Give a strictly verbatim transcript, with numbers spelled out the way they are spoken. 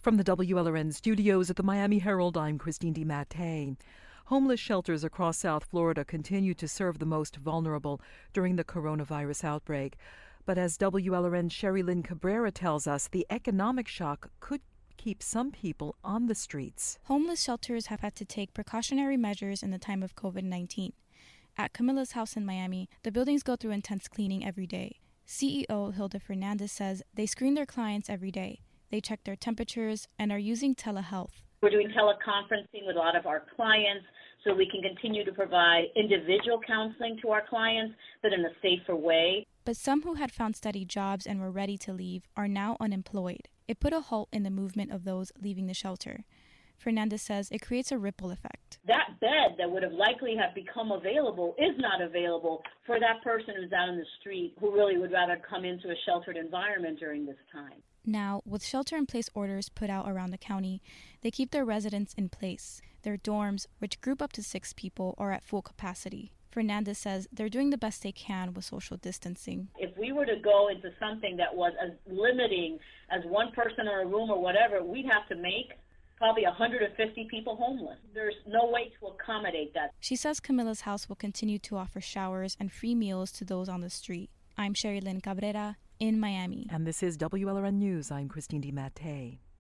From the W L R N studios at the Miami Herald, I'm Christine DiMattei. Homeless shelters across South Florida continue to serve the most vulnerable during the coronavirus outbreak. But as W L R N's Sherry Lynn Cabrera tells us, the economic shock could keep some people on the streets. Homeless shelters have had to take precautionary measures in the time of COVID nineteen. At Camilla's house in Miami, the buildings go through intense cleaning every day. C E O Hilda Fernandez says they screen their clients every day. They check their temperatures and are using telehealth. We're doing teleconferencing with a lot of our clients so we can continue to provide individual counseling to our clients, but in a safer way. But some who had found steady jobs and were ready to leave are now unemployed. It put a halt in the movement of those leaving the shelter. Fernandez says it creates a ripple effect. That bed that would have likely have become available is not available for that person who's out in the street who really would rather come into a sheltered environment during this time. Now, with shelter-in-place orders put out around the county, they keep their residents in place. Their dorms, which group up to six people, are at full capacity. Fernandez says they're doing the best they can with social distancing. If we were to go into something that was as limiting as one person or a room or whatever, we'd have to make probably one hundred fifty people homeless. There's no way to accommodate that. She says Camilla's house will continue to offer showers and free meals to those on the street. I'm Sherry Lynn Cabrera in Miami. And this is W L R N News. I'm Christine DiMattei.